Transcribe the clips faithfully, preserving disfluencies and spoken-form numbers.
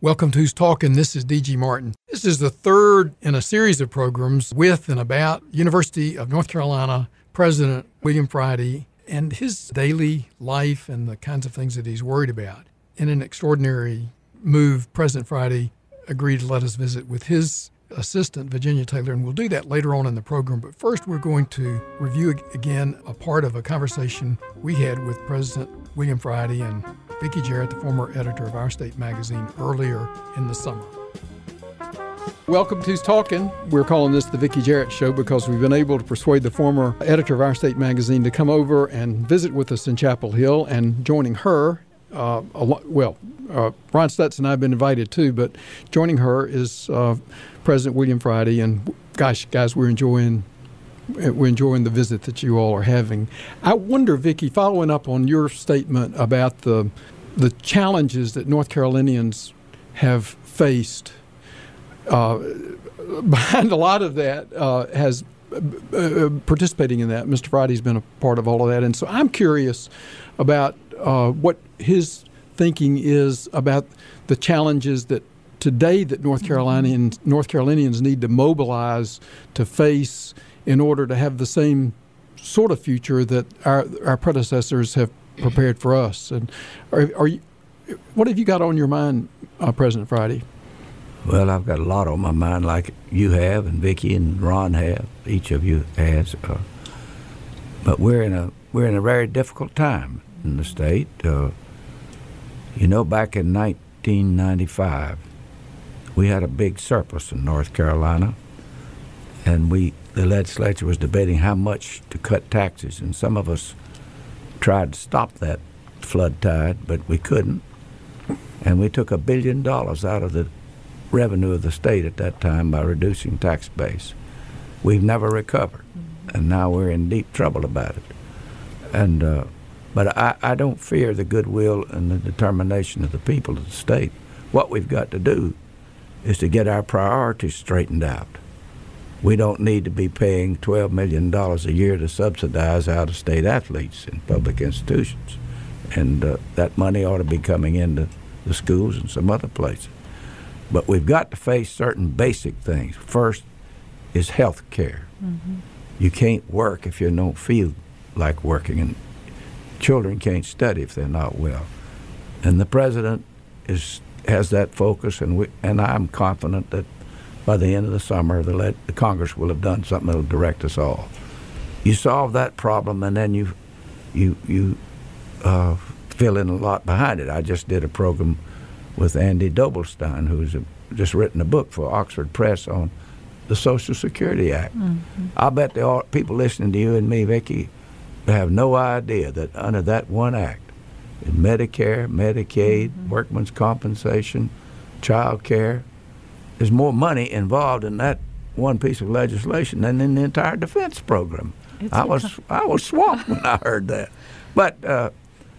Welcome to Who's Talking. This is D G Martin. This is the third in a series of programs with and about University of North Carolina President William Friday and his daily life and the kinds of things that he's worried about. In an extraordinary move, President Friday agreed to let us visit with his assistant, Virginia Taylor, and we'll do that later on in the program. But first, we're going to review again a part of a conversation we had with President William Friday and Vicki Jarrett, the former editor of Our State magazine, earlier in the summer. Welcome to Who's Talking. We're calling this the Vicki Jarrett Show because we've been able to persuade the former editor of Our State magazine to come over and visit with us in Chapel Hill. And joining her, uh, a lo- well, uh, Ron Stutz and I have been invited too, but joining her is uh, President William Friday. And gosh, guys, we're enjoying We're enjoying the visit that you all are having. I wonder, Vicki, following up on your statement about the the challenges that North Carolinians have faced, uh, behind a lot of that uh, has uh, participating in that. Mister Friday's been a part of all of that, and so I'm curious about uh, what his thinking is about the challenges that today that North Carolinians North Carolinians need to mobilize to face in order to have the same sort of future that our our predecessors have prepared for us. And are, are you, what have you got on your mind, uh, President Friday? Well, I've got a lot on my mind, like you have, and Vicki and Ron have. Each of you has. Uh, but we're in a we're in a very difficult time in the state. Uh, you know, back in nineteen ninety-five, we had a big surplus in North Carolina, and we. The legislature was debating how much to cut taxes, and some of us tried to stop that flood tide, but we couldn't. And we took a billion dollars out of the revenue of the state at that time by reducing tax base. We've never recovered, and now we're in deep trouble about it. And uh, but I, I don't fear the goodwill and the determination of the people of the state. What we've got to do is to get our priorities straightened out. We don't need to be paying twelve million dollars a year to subsidize out-of-state athletes in public institutions. And uh, that money ought to be coming into the schools and some other places. But we've got to face certain basic things. First is health care. Mm-hmm. You can't work if you don't feel like working, and children can't study if they're not well. And the president is has that focus, and we, and I'm confident that by the end of the summer, the, le- the Congress will have done something that will direct us all. You solve that problem, and then you you you uh, fill in a lot behind it. I just did a program with Andy Doblstein, who's a, just written a book for Oxford Press on the Social Security Act. Mm-hmm. I bet the all, people listening to you and me, Vicki, have no idea that under that one act, in Medicare, Medicaid, mm-hmm. workman's compensation, child care, there's more money involved in that one piece of legislation than in the entire defense program. It's I was I was swamped when I heard that. But uh,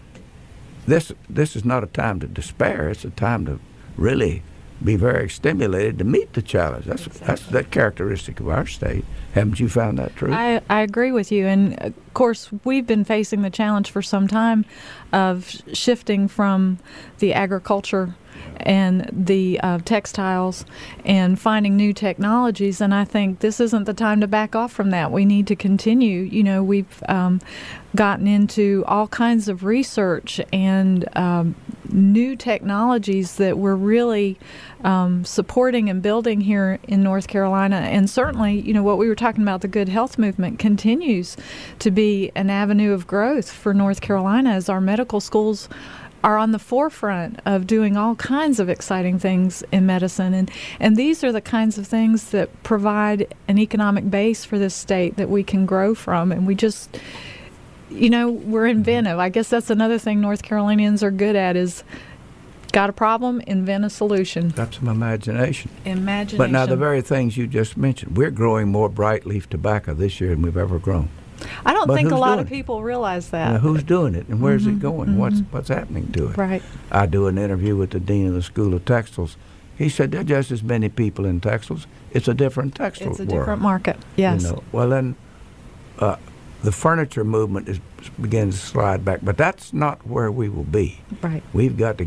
this this is not a time to despair. It's a time to really be very stimulated to meet the challenge. That's exactly. that's that characteristic of our state. Haven't you found that true? I, I agree with you. And, of course, we've been facing the challenge for some time of shifting from the agriculture and the uh, textiles and finding new technologies. And I think this isn't the time to back off from that. We need to continue. You know, we've um, gotten into all kinds of research and um, new technologies that we're really um, supporting and building here in North Carolina. And certainly, you know, what we were talking about, the Good Health Movement, continues to be an avenue of growth for North Carolina as our medical schools are on the forefront of doing all kinds of exciting things in medicine. And, and these are the kinds of things that provide an economic base for this state that we can grow from. And we just, you know, we're inventive. I guess that's another thing North Carolinians are good at is got a problem, invent a solution. That's some imagination. Imagination. But now the very things you just mentioned, we're growing more bright leaf tobacco this year than we've ever grown. I don't but think a lot of it? people realize that. Now, who's doing it, and where's mm-hmm, it going? Mm-hmm. What's what's happening to it? Right. I do an interview with the dean of the School of Textiles. He said there are just as many people in textiles. It's a different textile It's a world. different market. Yes. You know? Well, then uh, the furniture movement is beginning to slide back, but that's not where we will be. Right. We've got to get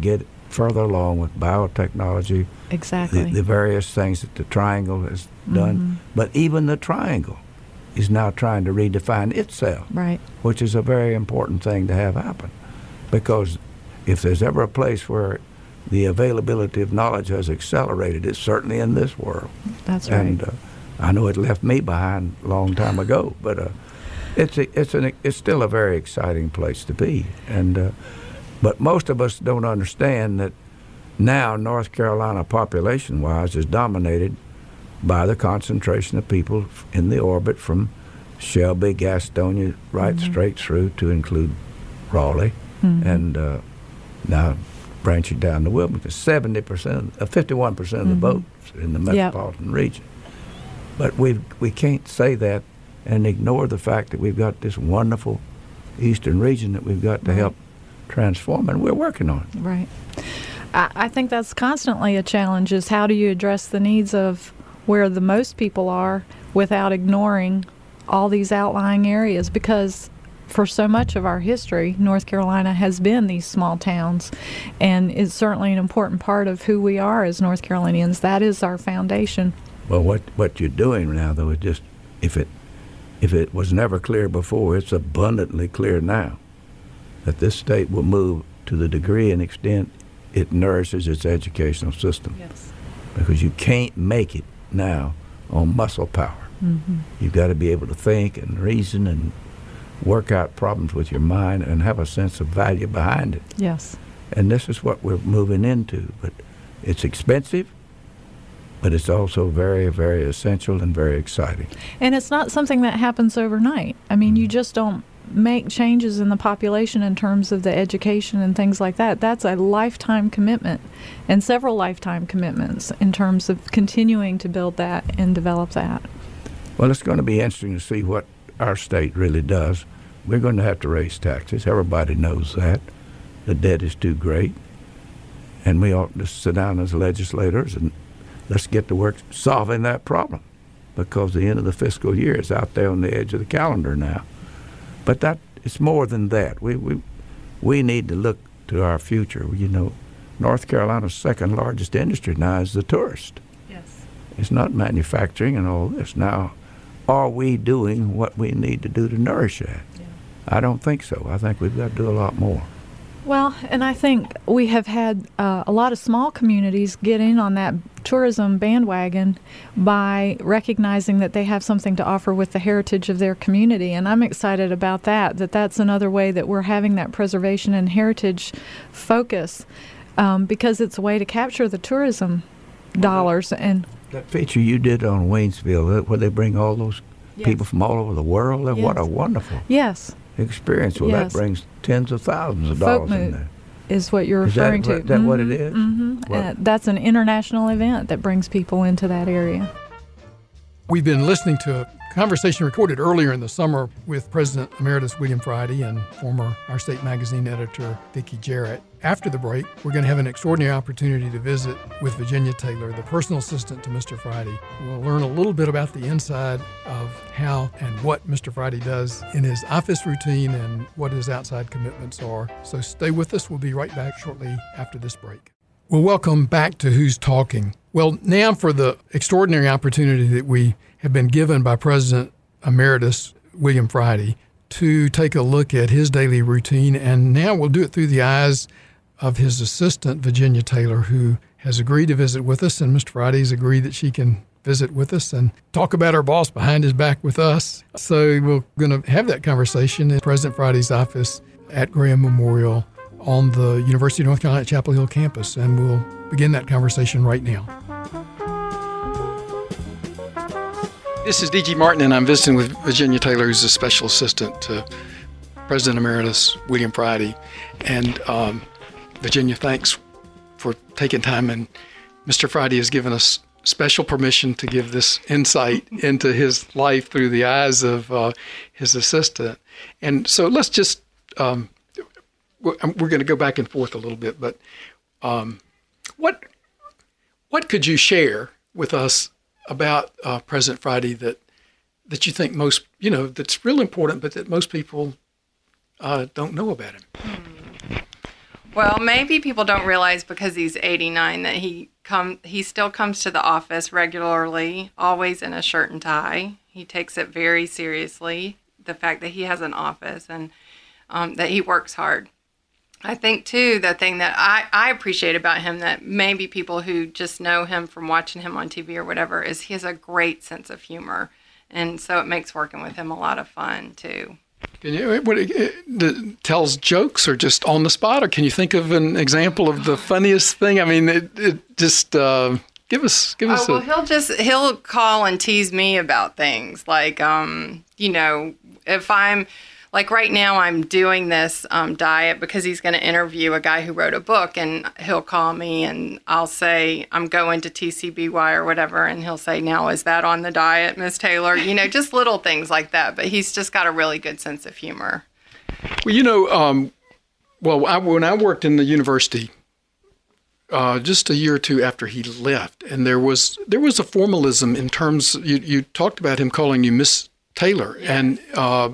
further along with biotechnology, Exactly. the, the various things that the triangle has done. Mm-hmm. But even the triangle is now trying to redefine itself, Right. which is a very important thing to have happen. Because if there's ever a place where the availability of knowledge has accelerated, it's certainly in this world. That's right. And uh, I know it left me behind a long time ago, but uh, it's a, it's an it's still a very exciting place to be. And uh, but most of us don't understand that now North Carolina, population-wise, is dominated by the concentration of people in the orbit from Shelby, Gastonia, right Mm-hmm. straight through to include Raleigh, Mm-hmm. and uh, now branching down to Wilmington. seventy percent, uh, fifty-one percent of the Mm-hmm. votes in the metropolitan region. But we we can't say that and ignore the fact that we've got this wonderful eastern region that we've got to help transform, and we're working on it. Right. I, I think that's constantly a challenge, is how do you address the needs of where the most people are without ignoring all these outlying areas? Because for so much of our history, North Carolina has been these small towns, and it's certainly an important part of who we are as North Carolinians. That is our foundation. Well, what what you're doing now, though, is just, if it if it was never clear before, it's abundantly clear now that this state will move to the degree and extent it nourishes its educational system. Yes. Because you can't make it now on muscle power. Mm-hmm. You've got to be able to think and reason and work out problems with your mind and have a sense of value behind it. Yes. And this is what we're moving into. But it's expensive, but it's also very, very essential and very exciting. And it's not something that happens overnight. I mean, you just don't make changes in the population in terms of the education and things like that. That's a lifetime commitment, and several lifetime commitments in terms of continuing to build that and develop that. Well, it's going to be interesting to see what our state really does. We're going to have to raise taxes. Everybody knows that. The debt is too great. And we ought to sit down as legislators and let's get to work solving that problem, because the end of the fiscal year is out there on the edge of the calendar now. But that it's more than that. We we we need to look to our future. You know, North Carolina's second largest industry now is the tourist. Yes. It's not manufacturing and all this. Now, are we doing what we need to do to nourish that? Yeah. I don't think so. I think we've got to do a lot more. Well, and I think we have had uh, a lot of small communities get in on that tourism bandwagon by recognizing that they have something to offer with the heritage of their community. And I'm excited about that, that that's another way that we're having that preservation and heritage focus, um, because it's a way to capture the tourism dollars. And That feature you did on Waynesville, where they bring all those Yes. people from all over the world, Yes. what a wonderful yes, experience. Well, Yes. that brings tens of thousands of Folk dollars in Moot there. is what you're Is that referring what- to. that what it is? Mm-hmm. What- Uh, that's an international event that brings people into that area. We've been listening to a conversation recorded earlier in the summer with President Emeritus William Friday and former Our State Magazine editor Vicki Jarrett. After the break, we're going to have an extraordinary opportunity to visit with Virginia Taylor, the personal assistant to Mister Friday. We'll learn a little bit about the inside of how and what Mister Friday does in his office routine and what his outside commitments are. So stay with us. We'll be right back shortly after this break. Well, welcome back to Who's Talking. Well, now for the extraordinary opportunity that we have been given by President Emeritus William Friday to take a look at his daily routine. And now we'll do it through the eyes of his assistant, Virginia Taylor, who has agreed to visit with us. And Mister Friday's agreed that she can visit with us and talk about our boss behind his back with us. So we're going to have that conversation in President Friday's office at Graham Memorial on the University of North Carolina at Chapel Hill campus. And we'll begin that conversation right now. This is D G Martin, and I'm visiting with Virginia Taylor, who's a special assistant to President Emeritus William Friday. And um, Virginia, thanks for taking time. And Mister Friday has given us special permission to give this insight into his life through the eyes of uh, his assistant. And so let's just, um, we're, we're going to go back and forth a little bit, but um, what what could you share with us about uh, President Friday that that you think most, you know, that's real important, but that most people uh, don't know about him? Well, maybe people don't realize because he's eighty-nine that he come he still comes to the office regularly, always in a shirt and tie. He takes it very seriously, the fact that he has an office, and um, that he works hard. I think, too, the thing that I, I appreciate about him that maybe people who just know him from watching him on T V or whatever is he has a great sense of humor. And so it makes working with him a lot of fun, too. Can you, what, it, it tells jokes or just on the spot, or can you think of an example of the funniest thing? I mean, it, it just uh, give us give us. Oh, well, a, he'll just he'll call and tease me about things like, um, you know, if I'm. Like right now I'm doing this um, diet because he's going to interview a guy who wrote a book, and he'll call me and I'll say, I'm going to T C B Y or whatever. And he'll say, now, is that on the diet, Miss Taylor? You know, just little things like that. But he's just got a really good sense of humor. Well, you know, um, well, I, when I worked in the university, uh, just a year or two after he left, and there was there was a formalism in terms, you, you talked about him calling you Miss Taylor. Yes. And uh,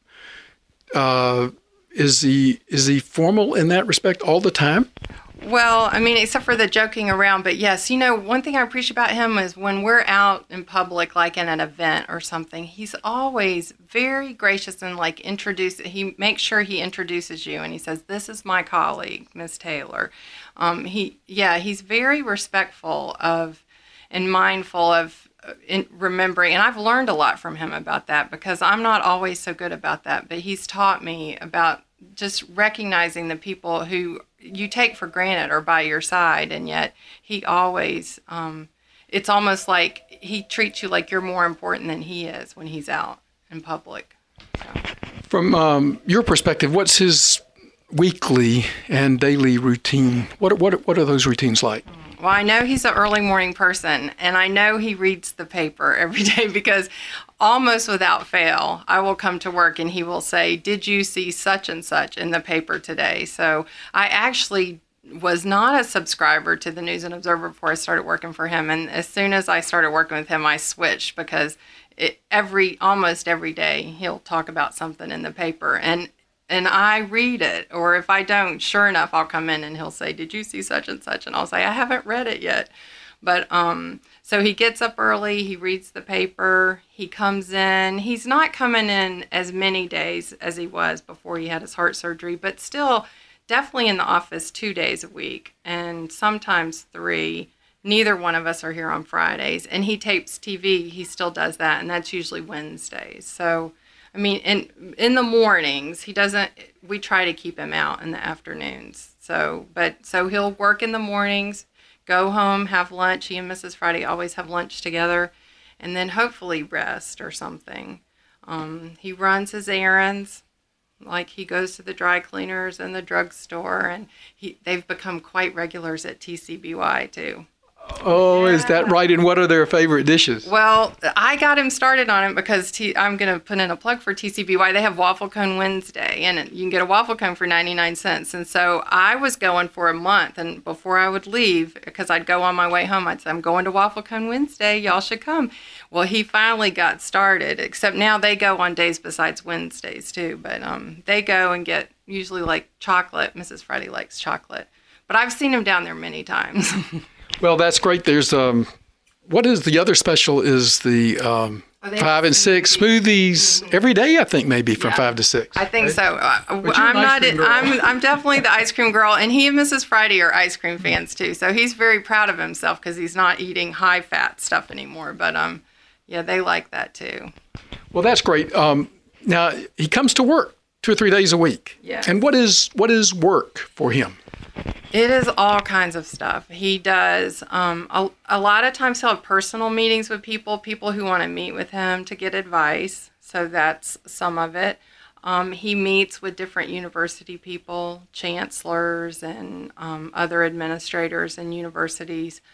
Uh, is he is he formal in that respect all the time? Well, I mean, except for the joking around. But yes, you know, one thing I appreciate about him is when we're out in public, like in an event or something, he's always very gracious and like introduce. He makes sure he introduces you and he says, "This is my colleague, Miss Taylor." Um, he, yeah, he's very respectful of and mindful of. In remembering, and I've learned a lot from him about that because I'm not always so good about that, but he's taught me about just recognizing the people who you take for granted are by your side, and yet he always, um, it's almost like he treats you like you're more important than he is when he's out in public. So. From um, your perspective, what's his weekly and daily routine? What what what are those routines like? Well, I know he's an early morning person, and I know he reads the paper every day because almost without fail, I will come to work and he will say, "Did you see such and such in the paper today?" So I actually was not a subscriber to the News and Observer before I started working for him. And as soon as I started working with him, I switched because it, every almost every day he'll talk about something in the paper. And And I read it, or if I don't, sure enough, I'll come in and he'll say, "Did you see such and such?" And I'll say, "I haven't read it yet." But um, so he gets up early, he reads the paper, he comes in. He's not coming in as many days as he was before he had his heart surgery, but still definitely in the office two days a week and sometimes three. Neither one of us are here on Fridays. And he tapes T V, he still does that, and that's usually Wednesdays. So I mean, in in the mornings, he doesn't, we try to keep him out in the afternoons. So, but, so he'll work in the mornings, go home, have lunch. He and Missus Friday always have lunch together, and then hopefully rest or something. Um, he runs his errands, like he goes to the dry cleaners and the drugstore, and he they've become quite regulars at T C B Y too. Oh, yeah. Is that right? And what are their favorite dishes? Well, I got him started on it because T- I'm going to put in a plug for T C B Y. They have Waffle Cone Wednesday, and you can get a waffle cone for ninety-nine cents. And so I was going for a month, and before I would leave, because I'd go on my way home, I'd say, "I'm going to Waffle Cone Wednesday. Y'all should come." Well, he finally got started, except now they go on days besides Wednesdays, too. But um, they go and get usually like chocolate. Missus Friday likes chocolate. But I've seen him down there many times. Well, that's great. There's um, what is the other special is the um, oh, five and six smoothies mm-hmm. every day. I think maybe from yeah. five to six. I think so. Uh, I'm not. It, I'm. I'm definitely the ice cream girl, and he and Missus Friday are ice cream fans too. So he's very proud of himself because he's not eating high fat stuff anymore. But um, yeah, they like that too. Well, that's great. Um, now he comes to work two or three days a week. Yeah. And what is what is work for him? It is all kinds of stuff. He does, um, a, a lot of times he'll have personal meetings with people, people who want to meet with him to get advice. So that's some of it. Um, he meets with different university people, chancellors and um, other administrators in universities.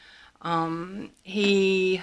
Um, he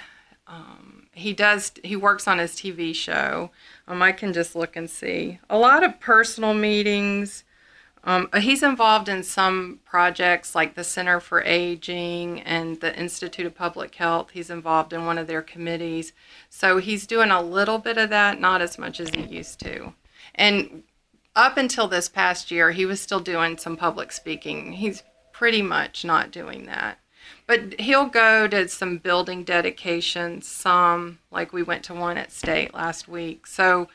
um, he does, he works on his T V show. Um, I can just look and see. A lot of personal meetings. Um, he's involved in some projects like the Center for Aging and the Institute of Public Health. He's involved in one of their committees. So he's doing a little bit of that, not as much as he used to. And up until this past year, he was still doing some public speaking. He's pretty much not doing that. But he'll go to some building dedications, some, like we went to one at State last week. So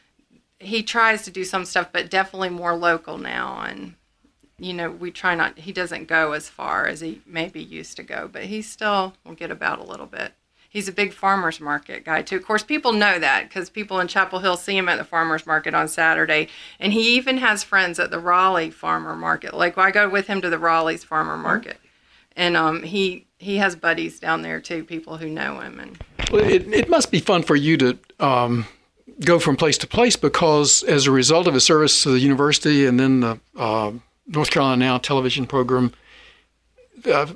he tries to do some stuff, but definitely more local now. And, you know, we try not, he doesn't go as far as he maybe used to go, but he still will get about a little bit. He's a big farmer's market guy, too. Of course, people know that because people in Chapel Hill see him at the farmer's market on Saturday. And he even has friends at the Raleigh farmer market. Like, I go with him to the Raleigh's farmer market. And um, he he has buddies down there, too, people who know him. And well, it, it must be fun for you to um, go from place to place because as a result of his service to the university and then the uh, North Carolina Now television program, uh,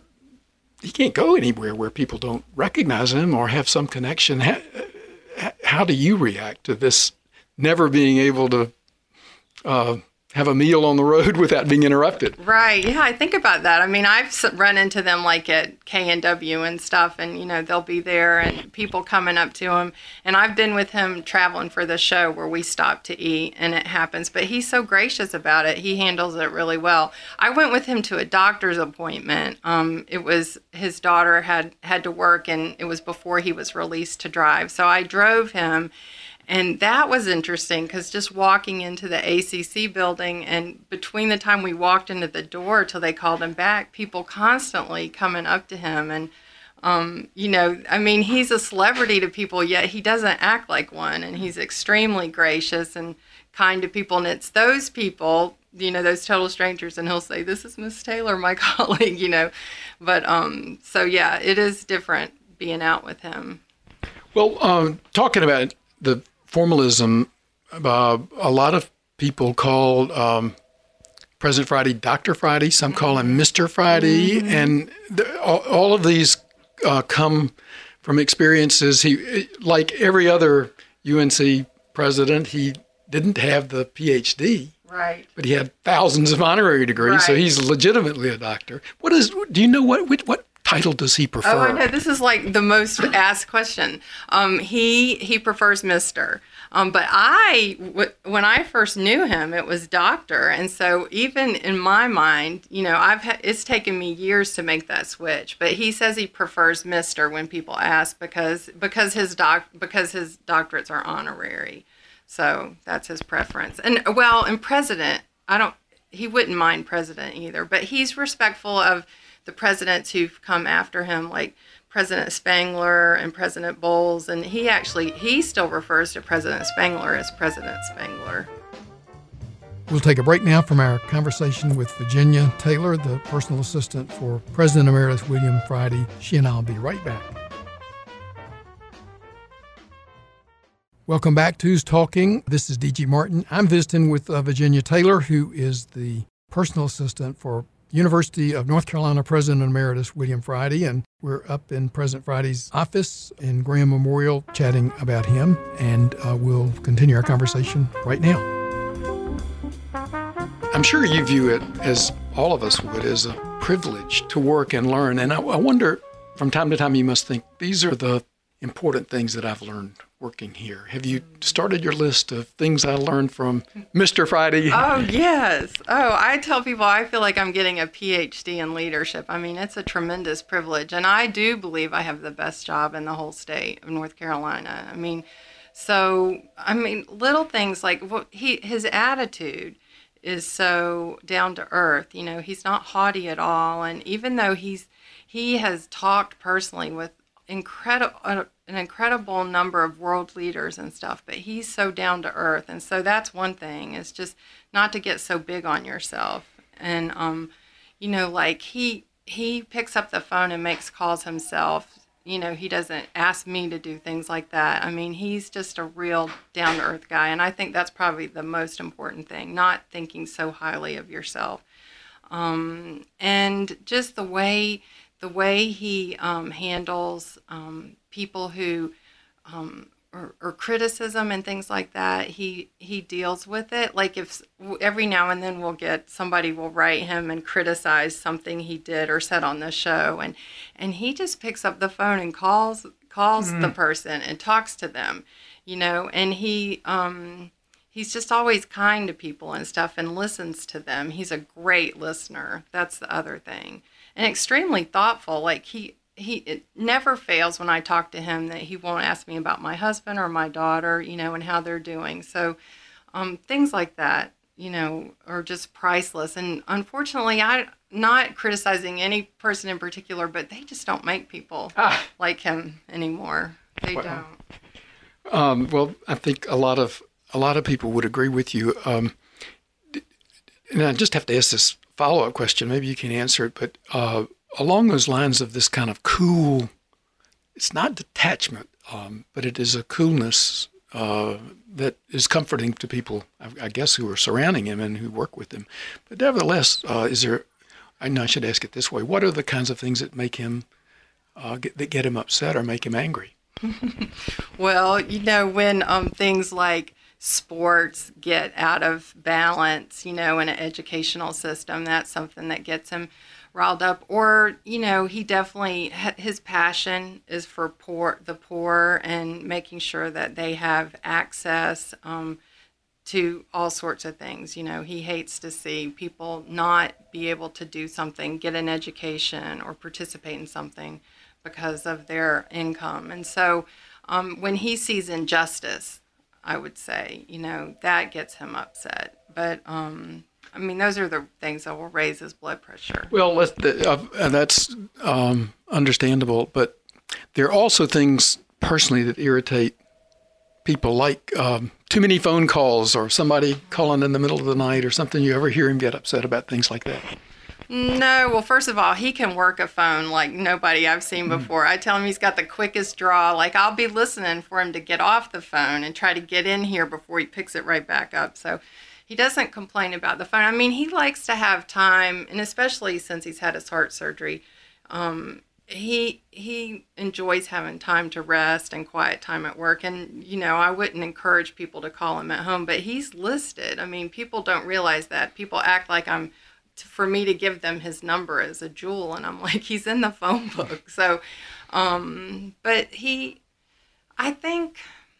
he can't go anywhere where people don't recognize him or have some connection. How, how do you react to this never being able to uh, have a meal on the road without being interrupted? Right. Yeah, I think about that. I mean, I've run into them like at K N W and stuff, and, you know, they'll be there and people coming up to him. And I've been with him traveling for the show where we stop to eat, and it happens. But he's so gracious about it. He handles it really well. I went with him to a doctor's appointment. Um, it was his daughter had, had to work, and it was before he was released to drive. So I drove him. And that was interesting because just walking into the A C C building and between the time we walked into the door till they called him back, people constantly coming up to him. And, um, you know, I mean, he's a celebrity to people, yet he doesn't act like one. And he's extremely gracious and kind to people. And it's those people, you know, those total strangers. And he'll say, "This is Miss Taylor, my colleague," you know. But um, so, yeah, it is different being out with him. Well, um, talking about the formalism, uh, a lot of people call um, President Friday Doctor Friday. Some call him Mister Friday. Mm-hmm. And the, all, all of these uh, come from experiences. He, like every other U N C president, he didn't have the P H D. Right. But he had thousands of honorary degrees, right. So he's legitimately a doctor. What is? Do you know what what title does he prefer? Oh, I know. This is like the most asked question. Um, he he prefers Mister Um, but I, w- when I first knew him, it was Doctor And so even in my mind, you know, I've ha- it's taken me years to make that switch. But he says he prefers Mister when people ask because because his doc because his doctorates are honorary. So that's his preference. And well, and President, I don't. He wouldn't mind President either. But he's respectful of the presidents who've come after him, like President Spangler and President Bowles, and he actually, he still refers to President Spangler as President Spangler. We'll take a break now from our conversation with Virginia Taylor, the personal assistant for President Emeritus William Friday. She and I will be right back. Welcome back to Who's Talking. This is D G Martin. I'm visiting with uh, Virginia Taylor, who is the personal assistant for University of North Carolina President Emeritus William Friday, and we're up in President Friday's office in Graham Memorial chatting about him, and uh, we'll continue our conversation right now. I'm sure you view it, as all of us would, as a privilege to work and learn, and I, I wonder, from time to time you must think, these are the important things that I've learned working here. Have you started your list of things I learned from Mister Friday? Oh, yes. Oh, I tell people I feel like I'm getting a P H D in leadership. I mean, it's a tremendous privilege. And I do believe I have the best job in the whole state of North Carolina. I mean, so, I mean, little things like what he, his attitude is so down to earth. You know, he's not haughty at all. And even though he's, he has talked personally with incredible, uh, an incredible number of world leaders and stuff, but he's so down to earth. And so that's one thing, is just not to get so big on yourself. And, um, you know, like he, he picks up the phone and makes calls himself. You know, he doesn't ask me to do things like that. I mean, he's just a real down to earth guy. And I think that's probably the most important thing, not thinking so highly of yourself. Um, and just the way, the way he um, handles um, people who, um, or, or criticism and things like that, he he deals with it. Like if every now and then we'll get, somebody will write him and criticize something he did or said on the show, and and he just picks up the phone and calls calls mm-hmm. the person and talks to them, you know, and he um he's just always kind to people and stuff and listens to them. He's a great listener. That's the other thing. And extremely thoughtful. Like he, he it never fails when I talk to him that he won't ask me about my husband or my daughter, you know, and how they're doing. So um, things like that, you know, are just priceless. And unfortunately, I'm not criticizing any person in particular, but they just don't make people ah. like him anymore. They well, don't. Um, well, I think a lot of a lot of people would agree with you. Um, and I just have to ask this follow-up question. Maybe you can answer it, but uh, along those lines of this kind of cool, it's not detachment, um, but it is a coolness uh, that is comforting to people, I, I guess, who are surrounding him and who work with him. But nevertheless, uh, is there? I know I should ask it this way: what are the kinds of things that make him uh, get, that get him upset or make him angry? Well, you know, when um, things like sports get out of balance, you know, in an educational system, that's something that gets him riled up. Or, you know, he definitely, his passion is for poor, the poor and making sure that they have access um, to all sorts of things. You know, he hates to see people not be able to do something, get an education or participate in something because of their income. And so um, when he sees injustice, I would say, you know, that gets him upset. But, um, I mean, those are the things that will raise his blood pressure. Well, let's, uh, that's um, understandable. But there are also things personally that irritate people, like um, too many phone calls or somebody calling in the middle of the night or something. You ever hear him get upset about things like that? No, well, first of all, he can work a phone like nobody I've seen before. I tell him he's got the quickest draw. Like, I'll be listening for him to get off the phone and try to get in here before he picks it right back up. So he doesn't complain about the phone. I mean, he likes to have time, and especially since he's had his heart surgery, um, he he enjoys having time to rest and quiet time at work. And, you know, I wouldn't encourage people to call him at home, but he's listed. I mean, people don't realize that. People act like I'm for me to give them his number as a jewel, and I'm like, he's in the phone book. So, um, but he, I think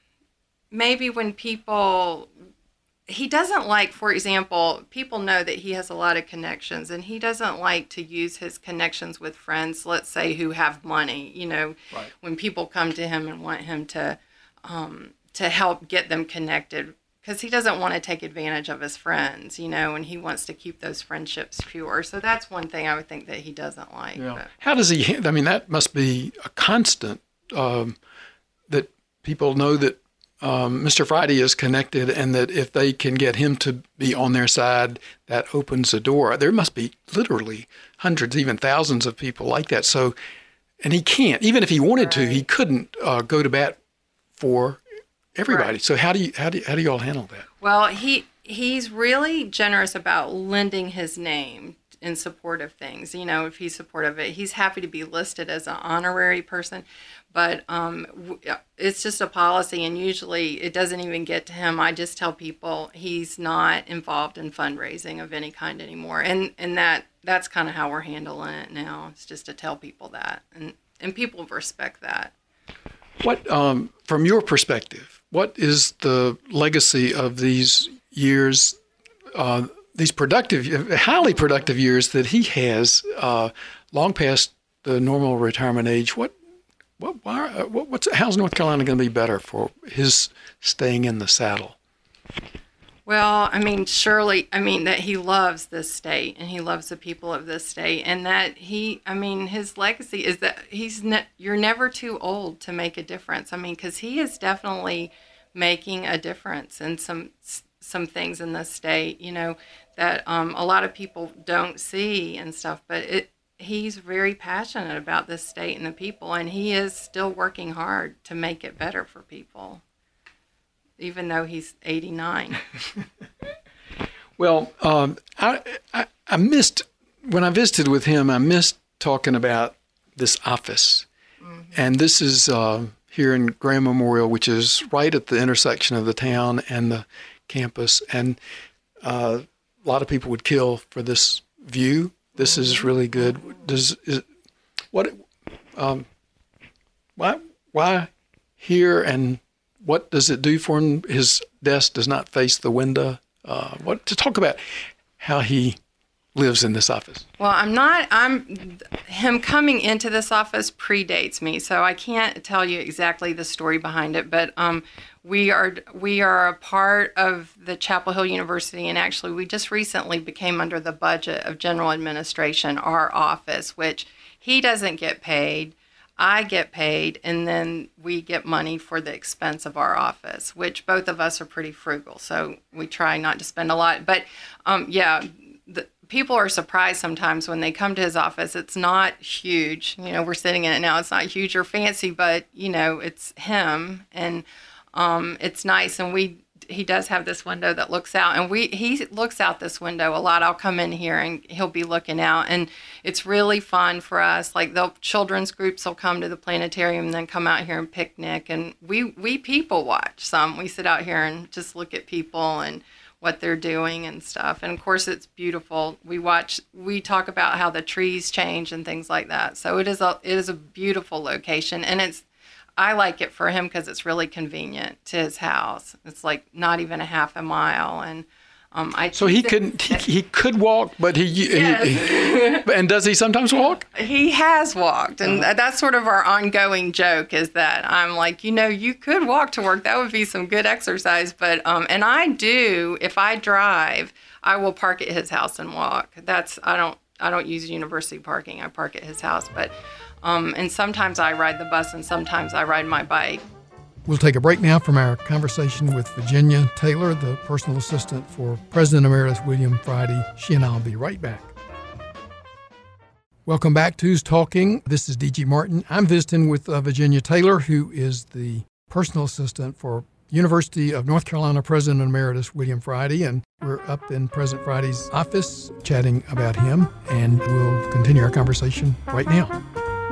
maybe when people, he doesn't like, for example, people know that he has a lot of connections, and he doesn't like to use his connections with friends, let's say, who have money, you know, right. When people come to him and want him to, um, to help get them connected, because he doesn't want to take advantage of his friends, you know, and he wants to keep those friendships pure. So that's one thing I would think that he doesn't like. Yeah. But. How does he, I mean, that must be a constant, um, that people know that um, Mister Friday is connected, and that if they can get him to be on their side, that opens a door. There must be literally hundreds, even thousands of people like that. So, and he can't, even if he wanted right. to, he couldn't uh, go to bat for everybody. Right. So how do you how do how do you all handle that? Well, he he's really generous about lending his name in support of things. You know, if he's supportive of it, he's happy to be listed as an honorary person. But um, it's just a policy, and usually it doesn't even get to him. I just tell people he's not involved in fundraising of any kind anymore, and and that that's kind of how we're handling it now. It's just to tell people that, and and people respect that. What, um, from your perspective, what is the legacy of these years, uh, these productive, highly productive years that he has, uh, long past the normal retirement age? What, what, why, what, what's, how's North Carolina going to be better for his staying in the saddle? Well, I mean, surely, I mean, that he loves this state, and he loves the people of this state, and that he, I mean, his legacy is that he's, ne- you're never too old to make a difference. I mean, because he is definitely making a difference in some some things in the state, you know, that um, a lot of people don't see and stuff, but it, he's very passionate about this state and the people, and he is still working hard to make it better for people, even though he's eighty-nine. Well, um, I, I I missed, when I visited with him, I missed talking about this office. Mm-hmm. And this is uh, here in Graham Memorial, which is right at the intersection of the town and the campus. And uh, a lot of people would kill for this view. This mm-hmm. is really good. Does is, what? Um, why why here and What does it do for him? His desk does not face the window. Uh, what to talk about how he lives in this office? Well, I'm not, I'm, him coming into this office predates me, so I can't tell you exactly the story behind it, but um, we are, we are a part of the Chapel Hill University, and actually we just recently became under the budget of general administration, our office, which he doesn't get paid, I get paid, and then we get money for the expense of our office, which both of us are pretty frugal, so we try not to spend a lot, but um, yeah, the, people are surprised sometimes when they come to his office. It's not huge. You know, we're sitting in it now. It's not huge or fancy, but, you know, it's him. And um, it's nice. And we he does have this window that looks out. And we he looks out this window a lot. I'll come in here and he'll be looking out. And it's really fun for us. Like the children's groups will come to the planetarium and then come out here and picnic. And we, we people watch some. We sit out here and just look at people and what they're doing and stuff. And of course it's beautiful. We watch, we talk about how the trees change and things like that. So it is a, it is a beautiful location. And it's, I like it for him because it's really convenient to his house. It's like not even a half a mile. And um, I so he could he, he could walk, but he, yes. he and does he sometimes walk? He has walked, and uh-huh. that's sort of our ongoing joke. Is that I'm like, you know, you could walk to work. That would be some good exercise. But um, and I do. If I drive, I will park at his house and walk. That's I don't I don't use university parking. I park at his house, but um, and sometimes I ride the bus, and sometimes I ride my bike. We'll take a break now from our conversation with Virginia Taylor, the personal assistant for President Emeritus William Friday. She and I will be right back. Welcome back to Who's Talking. This is D G Martin. I'm visiting with uh, Virginia Taylor, who is the personal assistant for University of North Carolina President Emeritus William Friday, and we're up in President Friday's office chatting about him, and we'll continue our conversation right now.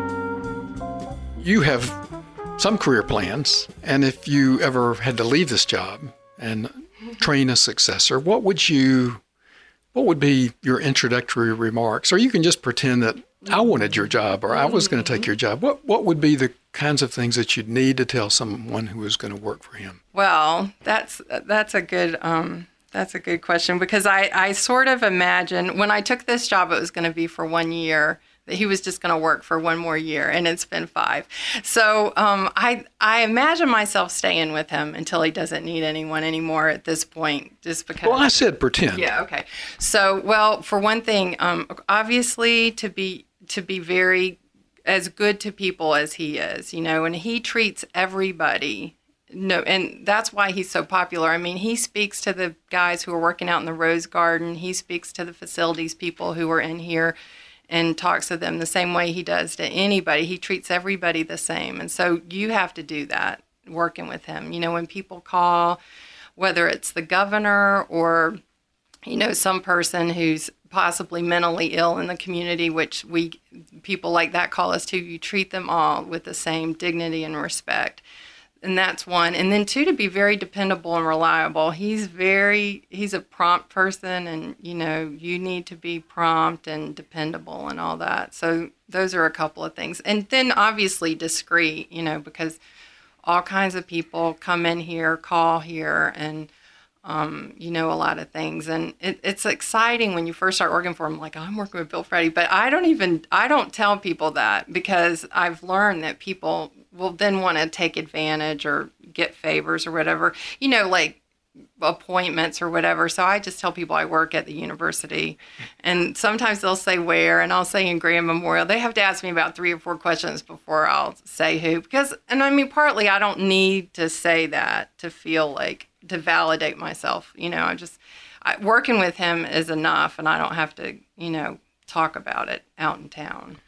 You have some career plans, and if you ever had to leave this job and train a successor, what would you, what would be your introductory remarks? Or you can just pretend that I wanted your job or I was going to take your job. What what would be the kinds of things that you'd need to tell someone who was going to work for him? Well, that's that's a good um, that's a good question, because I, I sort of imagine when I took this job, it was going to be for one year. That he was just going to work for one more year, and it's been five. So um, I I imagine myself staying with him until he doesn't need anyone anymore at this point, just because. Well, I said pretend. Yeah. Okay. So, well, for one thing, um, obviously to be to be very as good to people as he is, you know, and he treats everybody. No, and that's why he's so popular. I mean, he speaks to the guys who are working out in the Rose Garden. He speaks to the facilities people who are in here, and talks to them the same way he does to anybody. He treats everybody the same. And so you have to do that working with him. You know, when people call, whether it's the governor or, you know, some person who's possibly mentally ill in the community, which we people like that call us too, you treat them all with the same dignity and respect. And that's one. And then two, to be very dependable and reliable. He's very, he's a prompt person, and, you know, you need to be prompt and dependable and all that. So those are a couple of things. And then obviously discreet, you know, because all kinds of people come in here, call here, and, um, you know, a lot of things. And it, it's exciting when you first start working for him, like, oh, I'm working with Bill Friday. But I don't even, I don't tell people that, because I've learned that people will then want to take advantage or get favors or whatever, you know, like appointments or whatever. So I just tell people I work at the university, and sometimes they'll say where, and I'll say in Graham Memorial. They have to ask me about three or four questions before I'll say who, because, and I mean, partly I don't need to say that to feel like, to validate myself. You know, I just, I, working with him is enough, and I don't have to, you know, talk about it out in town.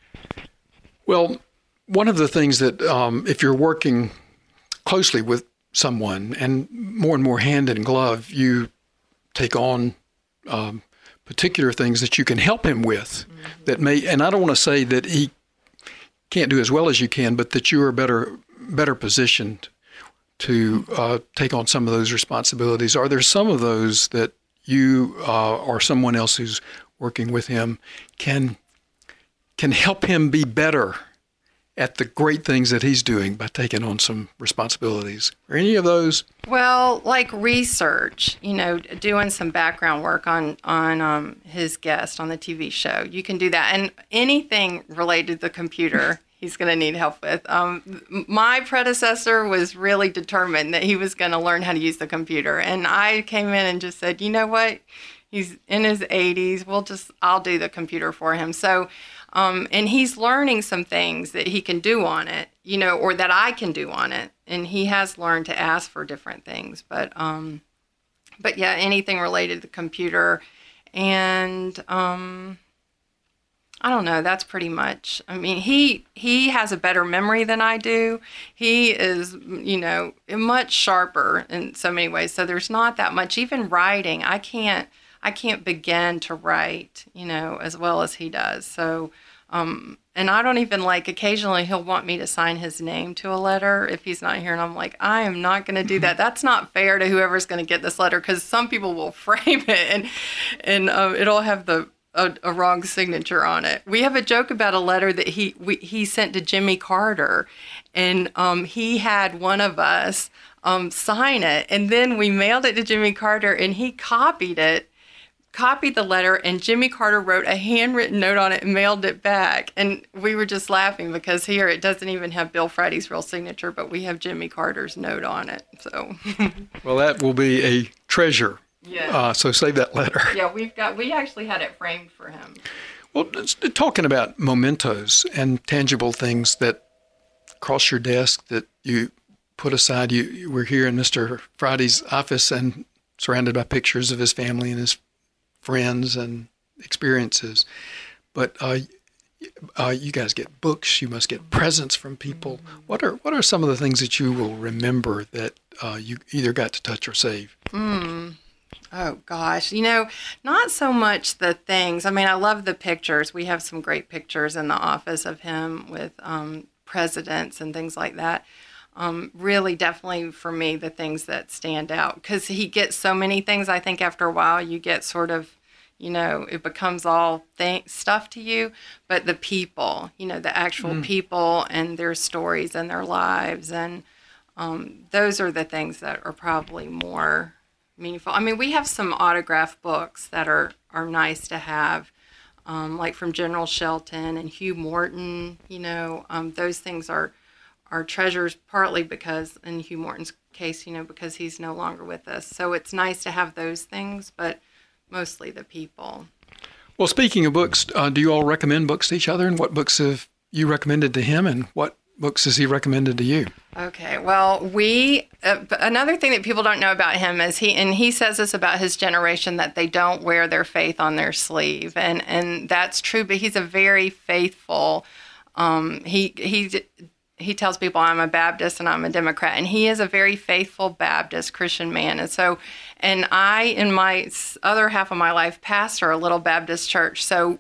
Well, one of the things that, um, if you're working closely with someone and more and more hand in glove, you take on um, particular things that you can help him with mm-hmm. that may, and I don't want to say that he can't do as well as you can, but that you are better, better positioned to uh, take on some of those responsibilities. Are there some of those that you uh, or someone else who's working with him can can help him be better at the great things that he's doing by taking on some responsibilities. Are any of those? Well, like research, you know, doing some background work on on um, his guest on the T V show. You can do that, and anything related to the computer, he's going to need help with. Um, my predecessor was really determined that he was going to learn how to use the computer, and I came in and just said, you know what, he's in his eighties. We'll just I'll do the computer for him. So. Um, and he's learning some things that he can do on it, you know, or that I can do on it. And he has learned to ask for different things. But, um, but yeah, anything related to the computer. And um, I don't know, that's pretty much, I mean, he he has a better memory than I do. He is, you know, much sharper in so many ways. So there's not that much, even writing, I can't. I can't begin to write, you know, as well as he does. So, um, and I don't even like, occasionally he'll want me to sign his name to a letter if he's not here. And I'm like, I am not going to do that. That's not fair to whoever's going to get this letter, because some people will frame it and, and uh, it'll have the a, a wrong signature on it. We have a joke about a letter that he we, he sent to Jimmy Carter, and um, he had one of us um, sign it. And then we mailed it to Jimmy Carter, and he copied it. copied the letter, and Jimmy Carter wrote a handwritten note on it and mailed it back. And we were just laughing because here it doesn't even have Bill Friedey's real signature, but we have Jimmy Carter's note on it. So, well, that will be a treasure. Yeah. Uh, so save that letter. Yeah, we've got. We actually had it framed for him. Well, talking about mementos and tangible things that cross your desk that you put aside. You, you were here in Mister Friedey's office and surrounded by pictures of his family and his friends and experiences, but uh, uh, you guys get books. You must get presents from people. What are what are some of the things that you will remember that uh, you either got to touch or save? Mm. Oh gosh, you know, not so much the things. I mean, I love the pictures. We have some great pictures in the office of him with um, presidents and things like that. Um, really, definitely for me, the things that stand out, because he gets so many things. I think after a while, you get sort of, you know, it becomes all th- stuff to you. But the people, you know, the actual mm. people and their stories and their lives, and um, those are the things that are probably more meaningful. I mean, we have some autograph books that are, are nice to have, um, like from General Shelton and Hugh Morton. You know, um, those things are. Our treasures, partly because, in Hugh Morton's case, you know, because he's no longer with us. So it's nice to have those things, but mostly the people. Well, speaking of books, uh, do you all recommend books to each other? And what books have you recommended to him, and what books has he recommended to you? Okay, well, we, uh, another thing that people don't know about him is he, and he says this about his generation, that they don't wear their faith on their sleeve. And, and that's true, but he's a very faithful, um, he, he, He tells people I'm a Baptist and I'm a Democrat, and he is a very faithful Baptist Christian man. And so, and I, in my other half of my life, pastor a little Baptist church. So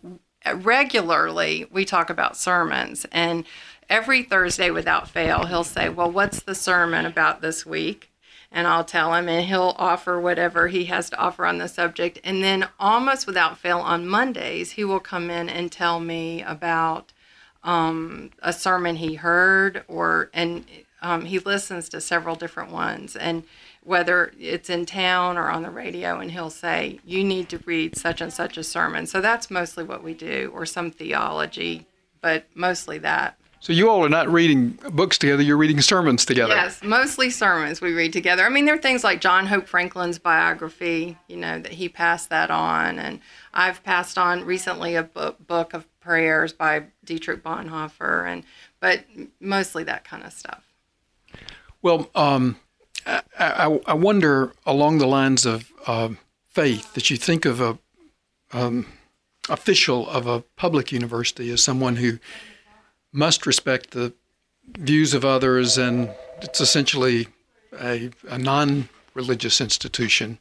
regularly we talk about sermons, and every Thursday without fail, he'll say, well, what's the sermon about this week? And I'll tell him, and he'll offer whatever he has to offer on the subject. And then almost without fail on Mondays, he will come in and tell me about um, a sermon he heard, or, and um, he listens to several different ones, and whether it's in town or on the radio, and he'll say, you need to read such and such a sermon. So that's mostly what we do, or some theology, but mostly that. So you all are not reading books together, you're reading sermons together. Yes, mostly sermons we read together. I mean, there are things like John Hope Franklin's biography, you know, that he passed that on. And I've passed on recently a book, book of prayers by Dietrich Bonhoeffer, and but mostly that kind of stuff. Well, um, I, I, I wonder, along the lines of uh, faith, that you think of a um, official of a public university as someone who must respect the views of others, and it's essentially a, a non-religious institution.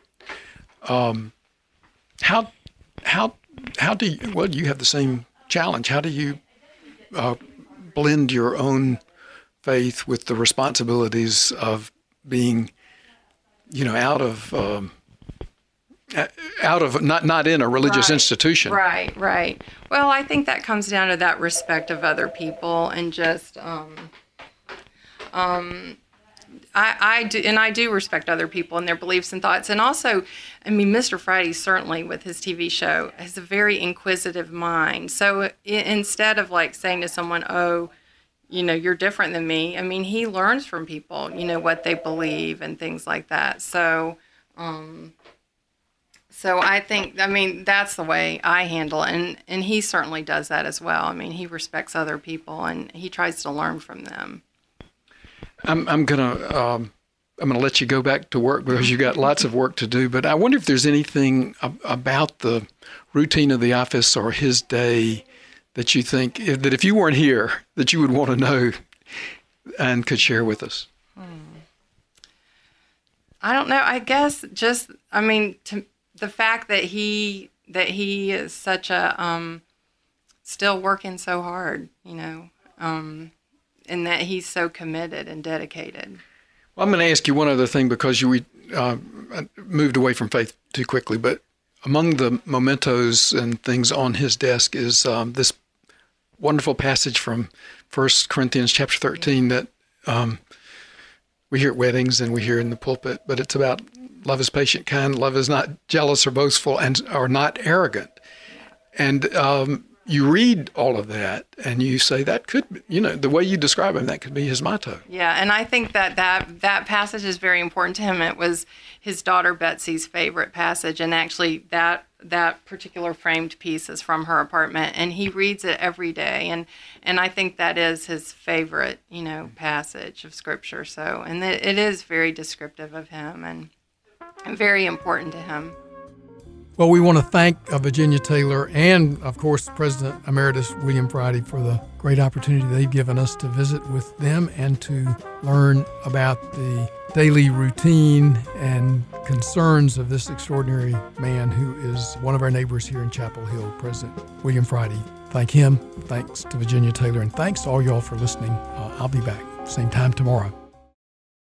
Um, how how how do you? Well, you have the same challenge. How do you uh, blend your own faith with the responsibilities of being, you know, out of um, out of not not in a religious Right. institution. Right, right. Well, I think that comes down to that respect of other people and just um, um, I, I do, and I do respect other people and their beliefs and thoughts. And also, I mean, Mister Friday certainly with his T V show has a very inquisitive mind. So i- instead of like saying to someone, "Oh, you know, you're different than me," I mean, he learns from people, you know, what they believe and things like that. So. Um, So I think, I mean, that's the way I handle it. And, and he certainly does that as well. I mean, he respects other people and he tries to learn from them. I'm I'm gonna um, I'm gonna let you go back to work because you got lots of work to do. But I wonder if there's anything ab- about the routine of the office or his day that you think if, that if you weren't here that you would want to know and could share with us. I don't know. I guess just, I mean, to, the fact that he that he is such a um, still working so hard, you know, um, and that he's so committed and dedicated. Well, I'm going to ask you one other thing because you uh, moved away from faith too quickly. But among the mementos and things on his desk is um, this wonderful passage from First Corinthians chapter thirteen that um, we hear at weddings and we hear in the pulpit, but it's about love is patient, kind, love is not jealous or boastful, and are not arrogant. And um, you read all of that, and you say that could, you know, the way you describe him, that could be his motto. Yeah, and I think that that, that passage is very important to him. It was his daughter Betsy's favorite passage, and actually that that particular framed piece is from her apartment, and he reads it every day, and and I think that is his favorite, you know, passage of Scripture. So, and it, it is very descriptive of him, and very important to him. Well, we want to thank uh, Virginia Taylor and, of course, President Emeritus William Friday for the great opportunity they've given us to visit with them and to learn about the daily routine and concerns of this extraordinary man who is one of our neighbors here in Chapel Hill, President William Friday. Thank him. Thanks to Virginia Taylor, and thanks to all y'all for listening. Uh, I'll be back same time tomorrow.